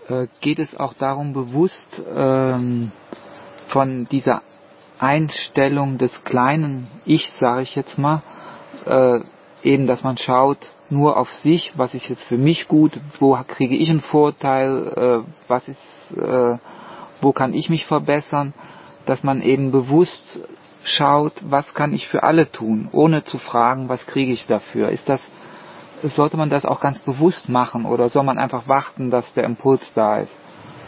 geht es auch darum, bewusst von dieser Einstellung des kleinen Ich, sage ich jetzt mal, eben, dass man schaut nur auf sich, was ist jetzt für mich gut, wo kriege ich einen Vorteil, wo kann ich mich verbessern, dass man eben bewusst schaut, was kann ich für alle tun, ohne zu fragen, was kriege ich dafür. Sollte man das auch ganz bewusst machen oder soll man einfach warten, dass der Impuls da ist?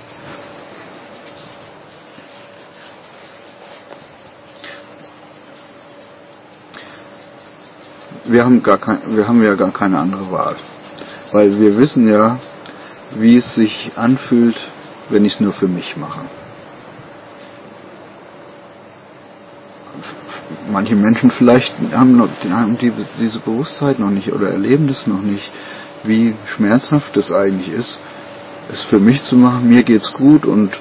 Wir haben ja gar keine andere Wahl. Weil wir wissen ja, wie es sich anfühlt, wenn ich es nur für mich mache. Manche Menschen vielleicht haben diese Bewusstheit noch nicht oder erleben das noch nicht, wie schmerzhaft das eigentlich ist, es für mich zu machen. Mir geht's gut und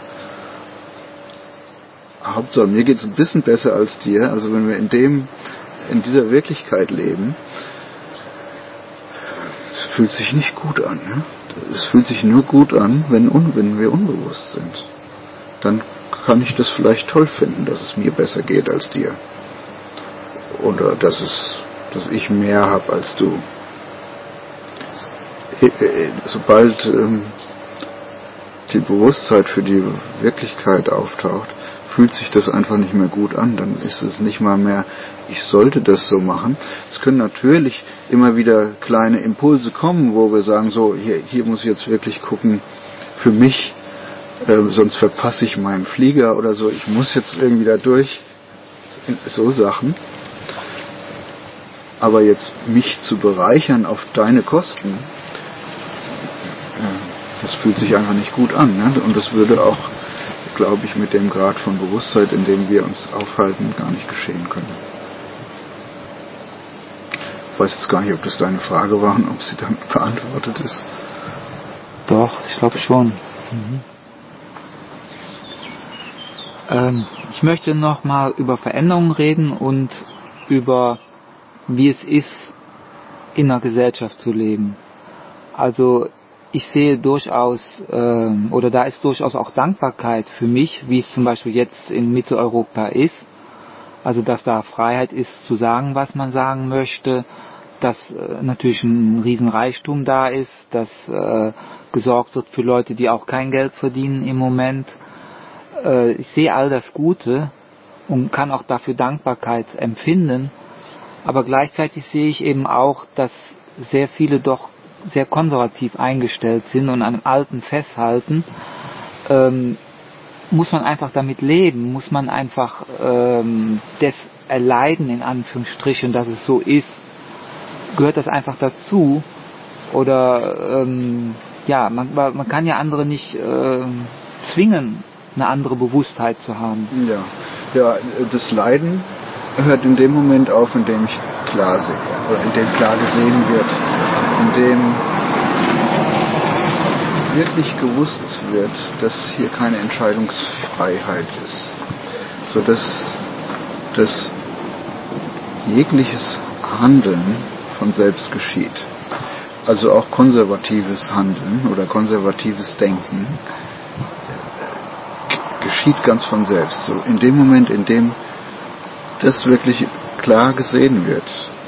Hauptsache mir geht's ein bisschen besser als dir. Also wenn wir in dieser Wirklichkeit leben, es fühlt sich nicht gut an. Ne? Es fühlt sich nur gut an, wenn wir unbewusst sind. Dann kann ich das vielleicht toll finden, dass es mir besser geht als dir. Oder dass ich mehr habe als du. Sobald die Bewusstheit für die Wirklichkeit auftaucht, fühlt sich das einfach nicht mehr gut an. Dann ist es nicht mal mehr, ich sollte das so machen. Es können natürlich immer wieder kleine Impulse kommen, wo wir sagen, so, hier muss ich jetzt wirklich gucken, für mich, sonst verpasse ich meinen Flieger oder so, ich muss jetzt irgendwie da durch, so Sachen. Aber jetzt mich zu bereichern auf deine Kosten, das fühlt sich einfach nicht gut an. Ne? Und das würde auch, glaube ich, mit dem Grad von Bewusstheit, in dem wir uns aufhalten, gar nicht geschehen können. Ich weiß jetzt gar nicht, ob das deine Frage war und ob sie damit beantwortet ist. Doch, ich glaube schon. Ich möchte nochmal über Veränderungen reden und über, wie es ist, in einer Gesellschaft zu leben. Also ich sehe durchaus, oder da ist durchaus auch Dankbarkeit für mich, wie es zum Beispiel jetzt in Mitteleuropa ist. Also dass da Freiheit ist zu sagen, was man sagen möchte, dass natürlich ein Riesenreichtum da ist, dass gesorgt wird für Leute, die auch kein Geld verdienen im Moment. Ich sehe all das Gute und kann auch dafür Dankbarkeit empfinden, aber gleichzeitig sehe ich eben auch, dass sehr viele doch sehr konservativ eingestellt sind und an Alten festhalten. Muss man einfach damit leben, muss man einfach das erleiden, in Anführungsstrichen, dass es so ist. Gehört das einfach dazu? Oder man kann ja andere nicht zwingen, eine andere Bewusstheit zu haben. Ja, das Leiden hört in dem Moment auf, in dem ich klar sehe, oder in dem klar gesehen wird, in dem wirklich gewusst wird, dass hier keine Entscheidungsfreiheit ist, sodass jegliches Handeln von selbst geschieht. Also auch konservatives Handeln oder konservatives Denken geschieht ganz von selbst. So in dem Moment, in dem das wirklich klar gesehen wird,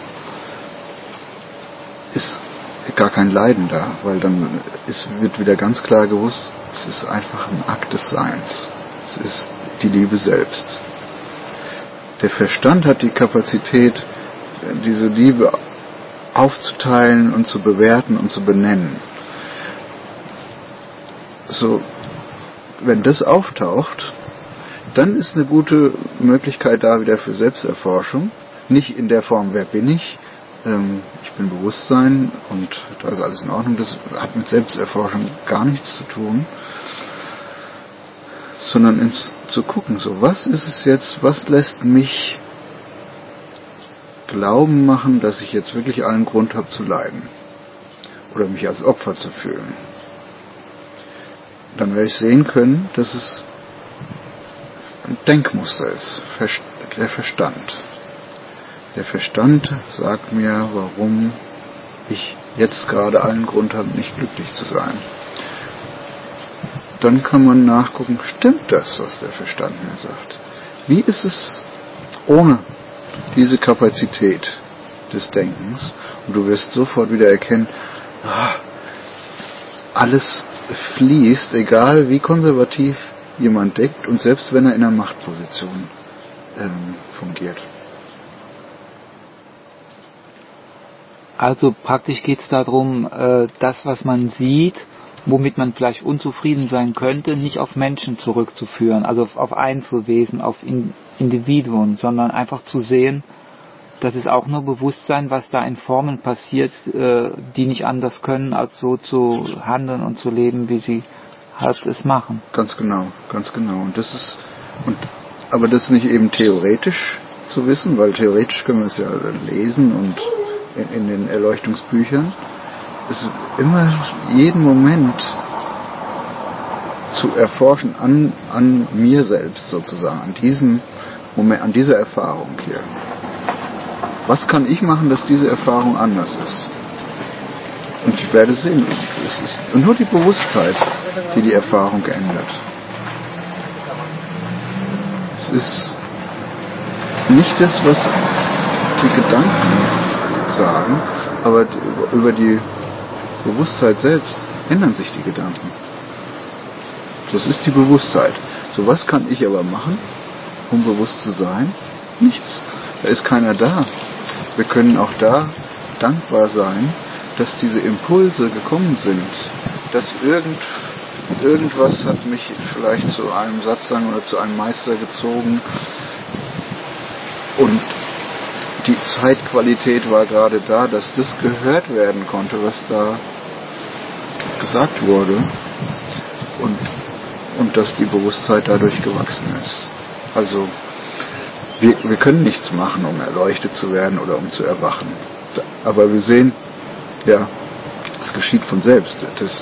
ist gar kein Leiden da, weil dann wird wieder ganz klar gewusst, es ist einfach ein Akt des Seins. Es ist die Liebe selbst. Der Verstand hat die Kapazität, diese Liebe aufzuteilen und zu bewerten und zu benennen. So, wenn das auftaucht, dann ist eine gute Möglichkeit da wieder für Selbsterforschung. Nicht in der Form, wer bin ich? Ich bin Bewusstsein und da ist alles in Ordnung. Das hat mit Selbsterforschung gar nichts zu tun. Sondern zu gucken, so, was ist es jetzt, was lässt mich glauben machen, dass ich jetzt wirklich allen Grund habe zu leiden oder mich als Opfer zu fühlen. Dann werde ich sehen können, dass es ein Denkmuster ist, der Verstand. Der Verstand sagt mir, warum ich jetzt gerade allen Grund habe, nicht glücklich zu sein. dann kann man nachgucken, stimmt das, was der Verstand mir sagt? Wie ist es ohne diese Kapazität des Denkens? Und du wirst sofort wieder erkennen, alles fließt, egal wie konservativ jemand denkt und selbst wenn er in einer Machtposition fungiert. Also praktisch geht es darum, das, was man sieht, womit man vielleicht unzufrieden sein könnte, nicht auf Menschen zurückzuführen, also auf Einzelwesen, auf Individuen, sondern einfach zu sehen, das ist auch nur Bewusstsein, was da in Formen passiert, die nicht anders können, als so zu handeln und zu leben, wie sie halt es machen. Ganz genau. Aber das ist nicht eben theoretisch zu wissen, weil theoretisch können wir es ja lesen und in den Erleuchtungsbüchern. Es ist immer jeden Moment zu erforschen an mir selbst sozusagen, an diesem Moment, an dieser Erfahrung hier. Was kann ich machen, dass diese Erfahrung anders ist? Und ich werde sehen, es ist nur die Bewusstheit, die die Erfahrung ändert. Es ist nicht das, was die Gedanken sagen, aber über die Bewusstheit selbst ändern sich die Gedanken. Das ist die Bewusstheit. So, was kann ich aber machen, um bewusst zu sein? Nichts. Da ist keiner da. Wir können auch da dankbar sein, dass diese Impulse gekommen sind, dass irgendwas hat mich vielleicht zu einem Satzang oder zu einem Meister gezogen und die Zeitqualität war gerade da, dass das gehört werden konnte, was da gesagt wurde und dass die Bewusstheit dadurch gewachsen ist. Also wir können nichts machen, um erleuchtet zu werden oder um zu erwachen. Aber wir sehen, ja, es geschieht von selbst.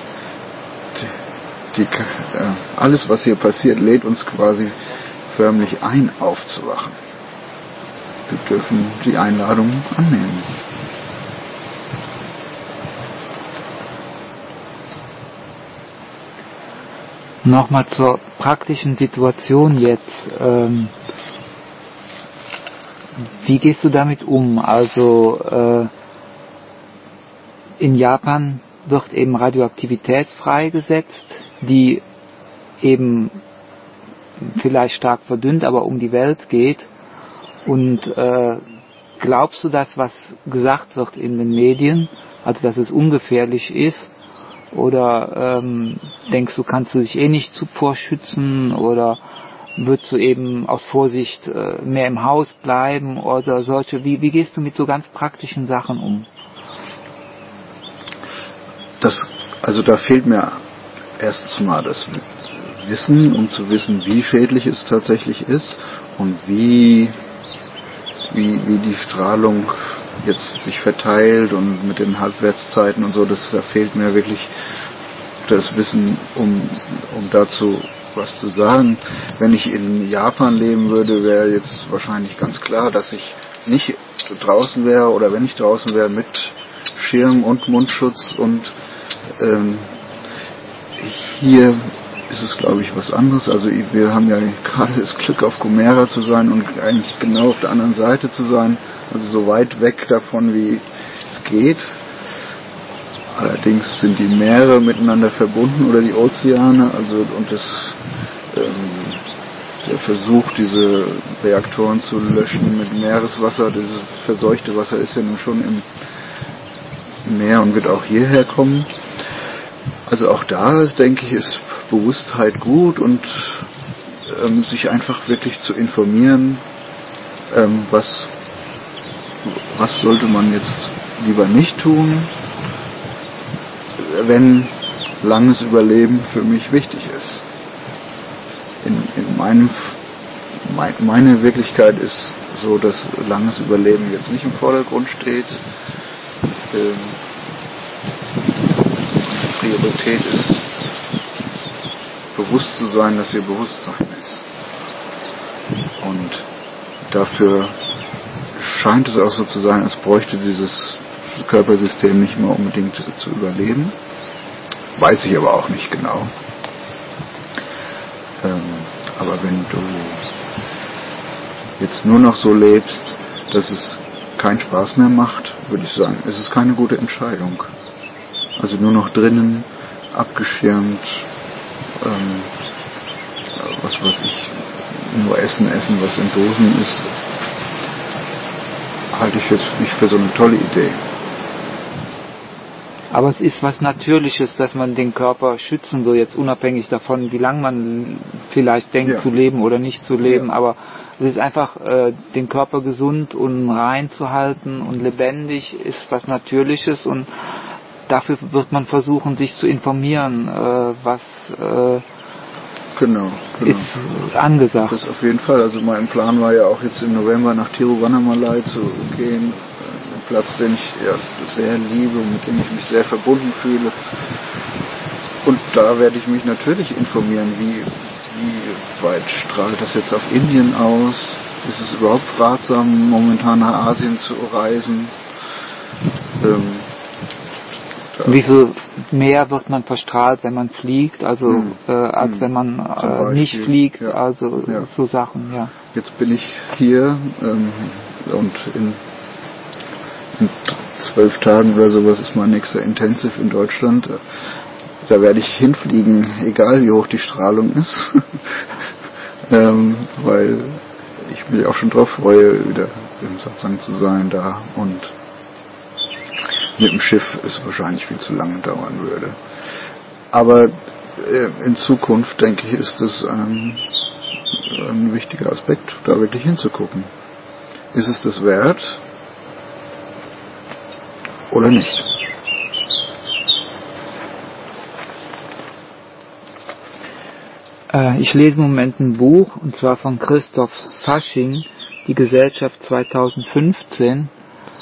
Alles, was hier passiert, lädt uns quasi förmlich ein, aufzuwachen. Wir dürfen die Einladung annehmen. Nochmal zur praktischen Situation jetzt. Wie gehst du damit um? Also in Japan wird eben Radioaktivität freigesetzt, die eben vielleicht stark verdünnt, aber um die Welt geht. Und glaubst du das, was gesagt wird in den Medien, also dass es ungefährlich ist? Oder denkst du, kannst du dich nicht zuvor schützen? Oder würdest du eben aus Vorsicht mehr im Haus bleiben? Oder solche? Wie gehst du mit so ganz praktischen Sachen um? Also da fehlt mir erstens mal das Wissen, um zu wissen, wie schädlich es tatsächlich ist und wie die Strahlung jetzt sich verteilt und mit den Halbwertszeiten und so, da fehlt mir wirklich das Wissen, um dazu was zu sagen. Wenn ich in Japan leben würde, wäre jetzt wahrscheinlich ganz klar, dass ich nicht draußen wäre oder wenn ich draußen wäre mit Schirm und Mundschutz und hier ist es, glaube ich, was anderes. Also wir haben ja gerade das Glück, auf Gomera zu sein und eigentlich genau auf der anderen Seite zu sein, also so weit weg davon, wie es geht. Allerdings sind die Meere miteinander verbunden oder die Ozeane, also und der Versuch, diese Reaktoren zu löschen mit Meereswasser, dieses verseuchte Wasser ist ja nun schon im Meer und wird auch hierher kommen. Also auch da, denke ich, ist Bewusstheit gut und sich einfach wirklich zu informieren, was sollte man jetzt lieber nicht tun, wenn langes Überleben für mich wichtig ist. Meine Wirklichkeit ist so, dass langes Überleben jetzt nicht im Vordergrund steht. Priorität ist, bewusst zu sein, dass hier Bewusstsein ist. Und dafür scheint es auch so zu sein, als bräuchte dieses Körpersystem nicht mehr unbedingt zu überleben. Weiß ich aber auch nicht genau. Aber wenn du jetzt nur noch so lebst, dass es keinen Spaß mehr macht, würde ich sagen, ist es keine gute Entscheidung. Also nur noch drinnen, abgeschirmt, was weiß ich, nur Essen, was in Dosen ist, halte ich jetzt nicht für so eine tolle Idee. Aber es ist was Natürliches, dass man den Körper schützen will, jetzt unabhängig davon, wie lange man vielleicht denkt zu leben oder nicht zu leben. Aber es ist einfach, den Körper gesund und rein zu halten und lebendig ist was Natürliches, und dafür wird man versuchen, sich zu informieren, was genau. ist angesagt. Das auf jeden Fall. Also mein Plan war ja auch jetzt im November nach Tiruvannamalai zu gehen. Ein Platz, den ich sehr liebe und mit dem ich mich sehr verbunden fühle. Und da werde ich mich natürlich informieren, wie weit strahlt das jetzt auf Indien aus? Ist es überhaupt ratsam, momentan nach Asien zu reisen? Wie viel mehr wird man verstrahlt, wenn man fliegt, also als wenn man nicht fliegt, also so Sachen, ja. Jetzt bin ich hier und in 12 Tagen oder sowas ist mein nächster Intensive in Deutschland. Da werde ich hinfliegen, egal wie hoch die Strahlung ist, weil ich mich auch schon drauf freue, wieder im Satsang zu sein da, und mit dem Schiff es wahrscheinlich viel zu lange dauern würde. Aber in Zukunft, denke ich, ist es ein wichtiger Aspekt, da wirklich hinzugucken. Ist es das wert oder nicht? Ich lese im Moment ein Buch, und zwar von Christoph Fasching, Die Gesellschaft 2015,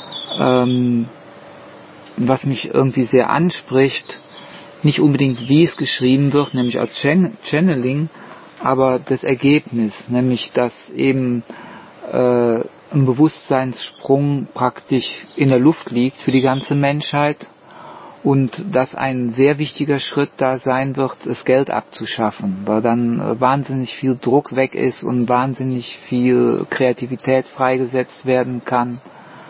was mich irgendwie sehr anspricht, nicht unbedingt wie es geschrieben wird, nämlich als Channeling, aber das Ergebnis, nämlich dass eben ein Bewusstseinssprung praktisch in der Luft liegt für die ganze Menschheit, und dass ein sehr wichtiger Schritt da sein wird, das Geld abzuschaffen, weil dann wahnsinnig viel Druck weg ist und wahnsinnig viel Kreativität freigesetzt werden kann.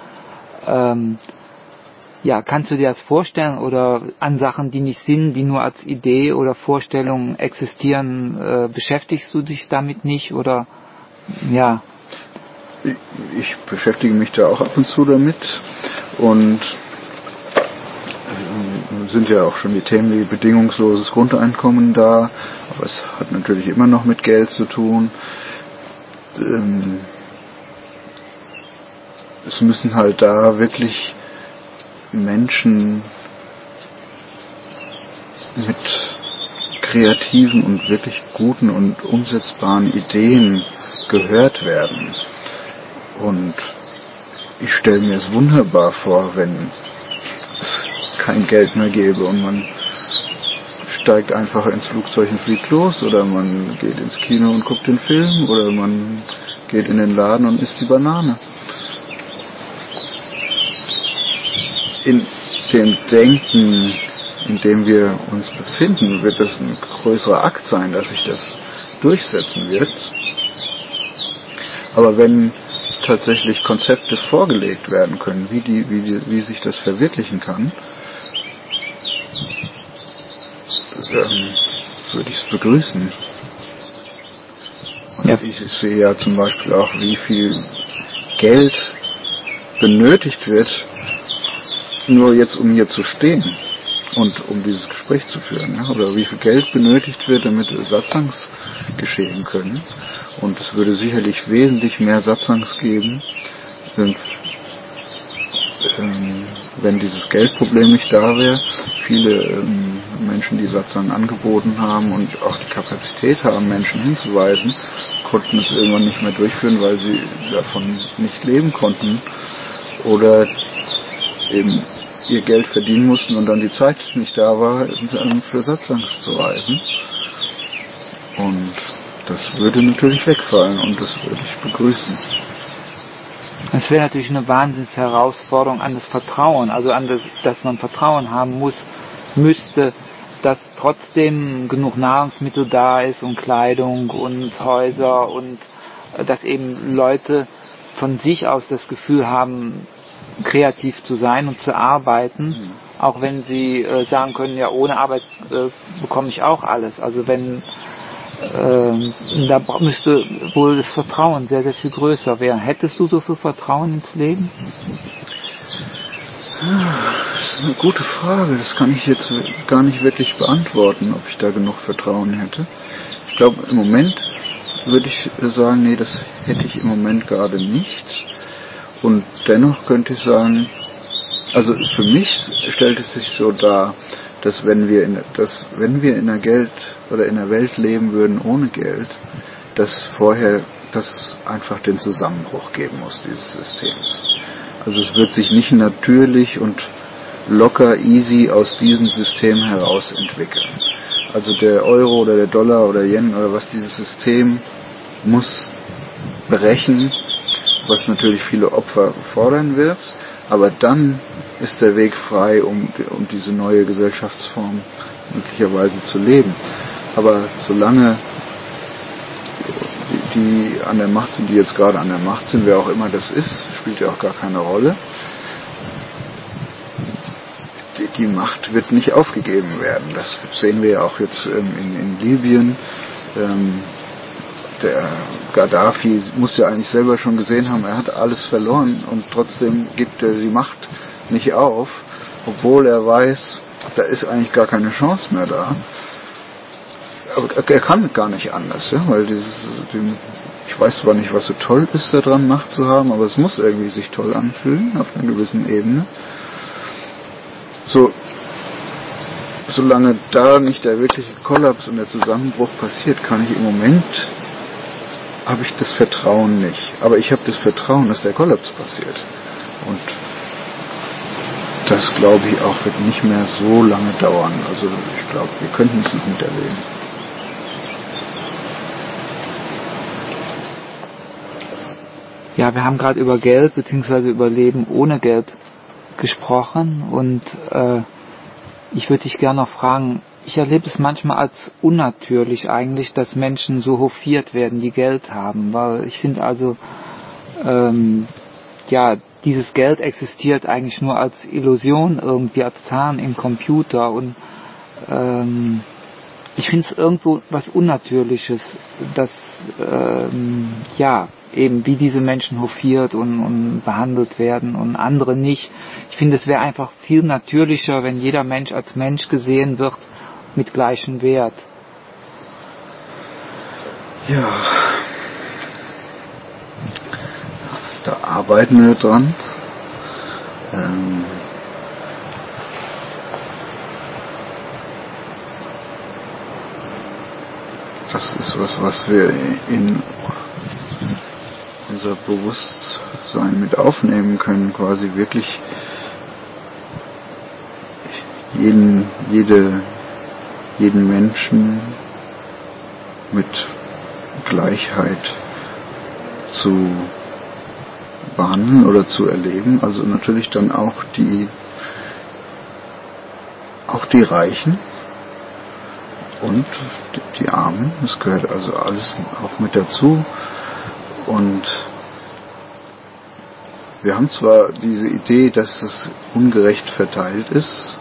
Kannst du dir das vorstellen, oder an Sachen, die nicht sind, die nur als Idee oder Vorstellung existieren, beschäftigst du dich damit nicht, oder ja? Ich beschäftige mich da auch ab und zu damit, und sind ja auch schon die Themen wie bedingungsloses Grundeinkommen da, aber es hat natürlich immer noch mit Geld zu tun. Es müssen halt da wirklich Menschen mit kreativen und wirklich guten und umsetzbaren Ideen gehört werden. Und ich stelle mir es wunderbar vor, wenn es kein Geld mehr gäbe und man steigt einfach ins Flugzeug und fliegt los, oder man geht ins Kino und guckt den Film, oder man geht in den Laden und isst die Banane. In dem Denken, in dem wir uns befinden, wird es ein größerer Akt sein, dass sich das durchsetzen wird. Aber wenn tatsächlich Konzepte vorgelegt werden können, wie sich das verwirklichen kann, würde ich es begrüßen. Und ich sehe ja zum Beispiel auch, wie viel Geld benötigt wird, nur jetzt um hier zu stehen und um dieses Gespräch zu führen, ja? Oder wie viel Geld benötigt wird, damit Satsangs geschehen können. Und es würde sicherlich wesentlich mehr Satsangs geben, wenn dieses Geldproblem nicht da wäre. Viele Menschen, die Satsang angeboten haben und auch die Kapazität haben, Menschen hinzuweisen, konnten es irgendwann nicht mehr durchführen, weil sie davon nicht leben konnten oder eben ihr Geld verdienen mussten und dann die Zeit nicht da war, für Satsangs zu reisen. Und das würde natürlich wegfallen, und das würde ich begrüßen. Es wäre natürlich eine Wahnsinnsherausforderung an das Vertrauen, also an das, dass man Vertrauen haben müsste, dass trotzdem genug Nahrungsmittel da ist und Kleidung und Häuser und dass eben Leute von sich aus das Gefühl haben, kreativ zu sein und zu arbeiten, auch wenn sie sagen können, ja, ohne Arbeit bekomme ich auch alles. Also wenn da müsste wohl das Vertrauen sehr, sehr viel größer werden. Hättest du so viel Vertrauen ins Leben? Das ist eine gute Frage. Das kann ich jetzt gar nicht wirklich beantworten, ob ich da genug Vertrauen hätte. Ich glaube, im Moment würde ich sagen, nee, das hätte ich im Moment gerade nicht. Und dennoch könnte ich sagen, also für mich stellt es sich so dar, dass wenn wir in einer Geld oder in einer Welt leben würden ohne Geld, dass es einfach den Zusammenbruch geben muss dieses Systems. Also es wird sich nicht natürlich und locker easy aus diesem System heraus entwickeln. Also der Euro oder der Dollar oder Yen oder was, dieses System muss brechen, was natürlich viele Opfer fordern wird, aber dann ist der Weg frei, um diese neue Gesellschaftsform möglicherweise zu leben. Aber solange die an der Macht sind, die jetzt gerade an der Macht sind, wer auch immer das ist, spielt ja auch gar keine Rolle. Die Macht wird nicht aufgegeben werden. Das sehen wir ja auch jetzt in Libyen. Der Gaddafi muss ja eigentlich selber schon gesehen haben, er hat alles verloren und trotzdem gibt er die Macht nicht auf, obwohl er weiß, da ist eigentlich gar keine Chance mehr da. Aber er kann gar nicht anders, ja, weil ich weiß zwar nicht, was so toll ist, daran Macht zu haben, aber es muss irgendwie sich toll anfühlen, auf einer gewissen Ebene. Solange da nicht der wirkliche Kollaps und der Zusammenbruch passiert, habe ich das Vertrauen nicht. Aber ich habe das Vertrauen, dass der Kollaps passiert. Und das, glaube ich, auch wird nicht mehr so lange dauern. Also ich glaube, wir könnten es noch miterleben. Ja, wir haben gerade über Geld bzw. über Leben ohne Geld gesprochen und ich würde dich gerne noch fragen, ich erlebe es manchmal als unnatürlich eigentlich, dass Menschen so hofiert werden, die Geld haben, weil ich finde also, dieses Geld existiert eigentlich nur als Illusion irgendwie, als Zahn im Computer und ich finde es irgendwo was Unnatürliches, dass eben wie diese Menschen hofiert und behandelt werden und andere nicht. Ich finde, es wäre einfach viel natürlicher, wenn jeder Mensch als Mensch gesehen wird mit gleichem Wert. Ja, da arbeiten wir dran. Das ist was wir in unser Bewusstsein mit aufnehmen können, quasi wirklich jeden Menschen mit Gleichheit zu behandeln oder zu erleben. Also natürlich dann auch die Reichen und die Armen. Das gehört also alles auch mit dazu. Und wir haben zwar diese Idee, dass es ungerecht verteilt ist,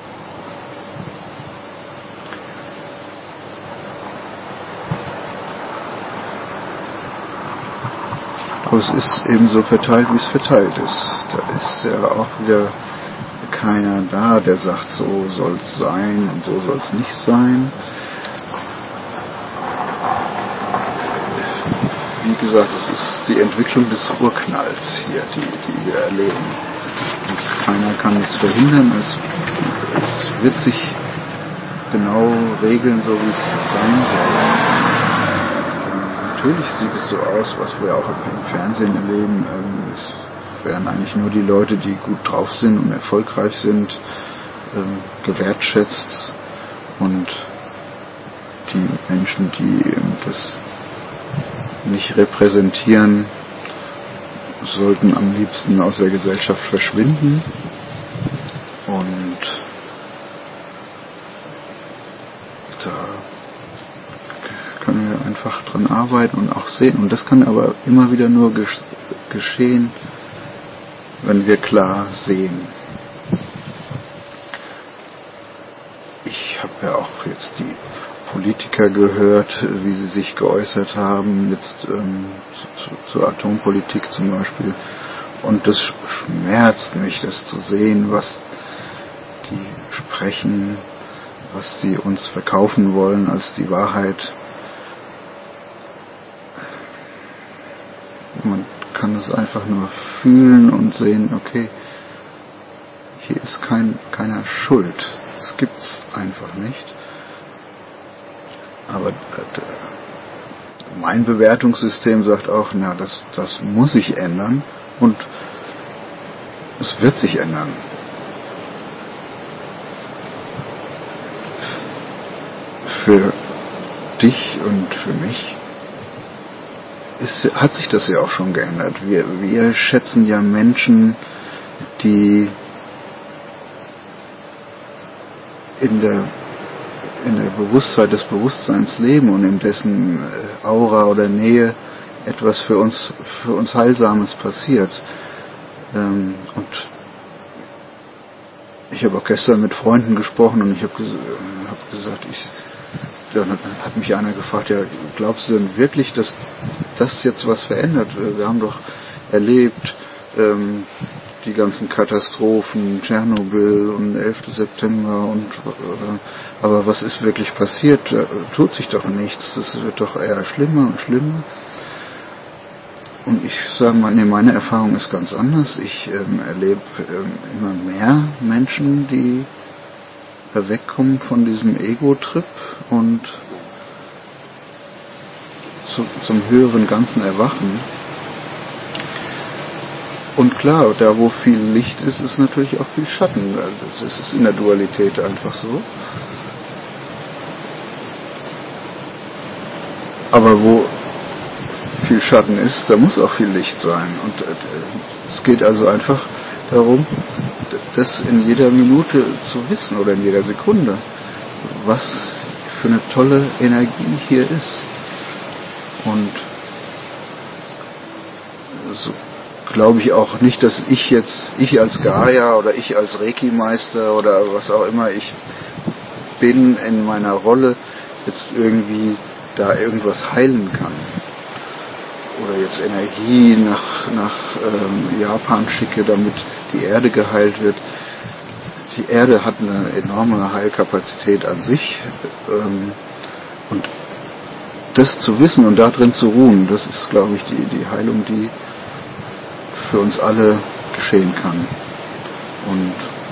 aber es ist eben so verteilt, wie es verteilt ist. Da ist ja auch wieder keiner da, der sagt, so soll es sein und so soll es nicht sein. Wie gesagt, es ist die Entwicklung des Urknalls hier, die wir erleben. Und keiner kann es verhindern. Es wird sich genau regeln, so wie es sein soll. Natürlich sieht es so aus, was wir auch im Fernsehen erleben. Es werden eigentlich nur die Leute, die gut drauf sind und erfolgreich sind, gewertschätzt. Und die Menschen, die das nicht repräsentieren, sollten am liebsten aus der Gesellschaft verschwinden. Und da können wir einfach dran arbeiten und auch sehen. Und das kann aber immer wieder nur geschehen, wenn wir klar sehen. Ich habe ja auch jetzt die Politiker gehört, wie sie sich geäußert haben, jetzt zur Atompolitik zum Beispiel. Und das schmerzt mich, das zu sehen, was die sprechen, was sie uns verkaufen wollen als die Wahrheit. Man kann es einfach nur fühlen und sehen, okay, hier ist keiner schuld. Das gibt's einfach nicht. Aber mein Bewertungssystem sagt auch, na, das muss sich ändern und es wird sich ändern. Für dich und für mich hat sich das ja auch schon geändert. Wir schätzen ja Menschen, die in der Bewusstheit des Bewusstseins leben und in dessen Aura oder Nähe etwas für uns Heilsames passiert. Und ich habe auch gestern mit Freunden gesprochen und ich habe gesagt, dann hat mich einer gefragt, ja, glaubst du denn wirklich, dass das jetzt was verändert? Wir haben doch erlebt, die ganzen Katastrophen, Tschernobyl und 11. September aber was ist wirklich passiert? Da tut sich doch nichts. Das wird doch eher schlimmer und schlimmer. Und ich sage mal, nee, meine Erfahrung ist ganz anders. Ich erlebe immer mehr Menschen, die wegkommen von diesem Ego-Trip und zum höheren Ganzen erwachen. Und klar, da wo viel Licht ist, ist natürlich auch viel Schatten. Das ist in der Dualität einfach so. Aber wo viel Schatten ist, da muss auch viel Licht sein. Und es geht also einfach darum, das in jeder Minute zu wissen oder in jeder Sekunde, was für eine tolle Energie hier ist. Und so glaube ich auch nicht, dass ich als Gaia oder ich als Reiki-Meister oder was auch immer ich bin in meiner Rolle jetzt irgendwie da irgendwas heilen kann. Oder jetzt Energie nach Japan schicke, damit die Erde geheilt wird. Die Erde hat eine enorme Heilkapazität an sich. Und das zu wissen und da drin zu ruhen, das ist, glaube ich, die Heilung, die für uns alle geschehen kann. Und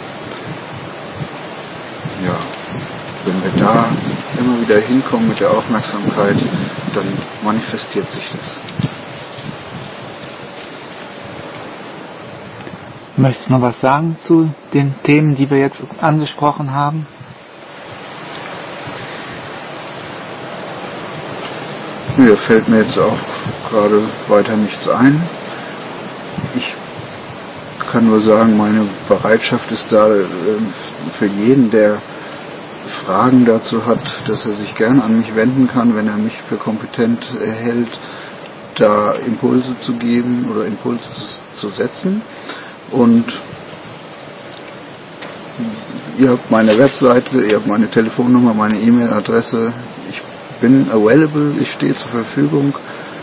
ja, wenn wir da immer wieder hinkommen mit der Aufmerksamkeit, dann manifestiert sich das. Möchtest du noch was sagen zu den Themen, die wir jetzt angesprochen haben? Mir fällt mir jetzt auch gerade weiter nichts ein. Ich kann nur sagen, meine Bereitschaft ist da für jeden, der Fragen dazu hat, dass er sich gern an mich wenden kann, wenn er mich für kompetent hält, da Impulse zu geben oder Impulse zu setzen. Und ihr habt meine Webseite, ihr habt meine Telefonnummer, meine E-Mail-Adresse. Ich bin available, ich stehe zur Verfügung.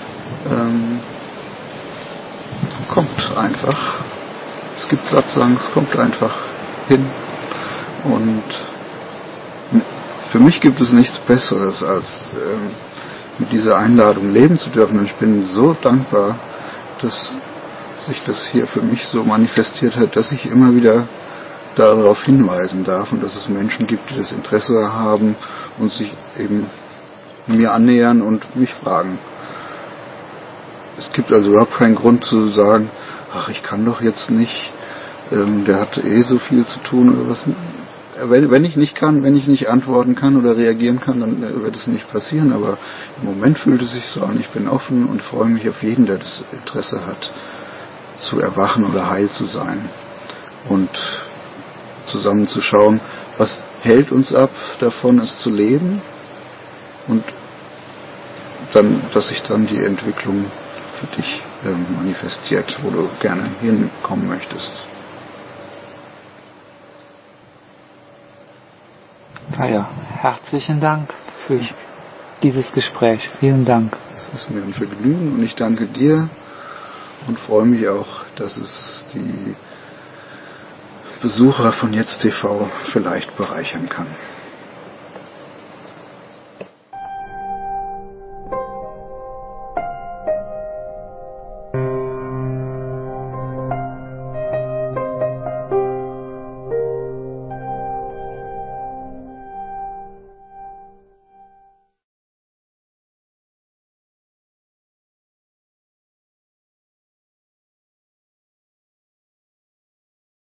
Kommt einfach. Es gibt Satsangs, kommt einfach hin. Und für mich gibt es nichts Besseres, als mit dieser Einladung leben zu dürfen. Und ich bin so dankbar, dass sich das hier für mich so manifestiert hat, dass ich immer wieder darauf hinweisen darf und dass es Menschen gibt, die das Interesse haben und sich eben mir annähern und mich fragen. Es gibt also überhaupt keinen Grund zu sagen, ach, ich kann doch jetzt nicht, der hat so viel zu tun oder was. Wenn ich nicht kann, wenn ich nicht antworten kann oder reagieren kann, dann wird es nicht passieren, aber im Moment fühlt es sich so an, ich bin offen und freue mich auf jeden, der das Interesse hat, zu erwachen oder heil zu sein und zusammen zu schauen, was hält uns ab davon, es zu leben und dann, dass sich dann die Entwicklung für dich manifestiert, wo du gerne hinkommen möchtest. Ja, herzlichen Dank für dieses Gespräch. Vielen Dank. Es ist mir ein Vergnügen und ich danke dir und freue mich auch, dass es die Besucher von Jetzt TV vielleicht bereichern kann.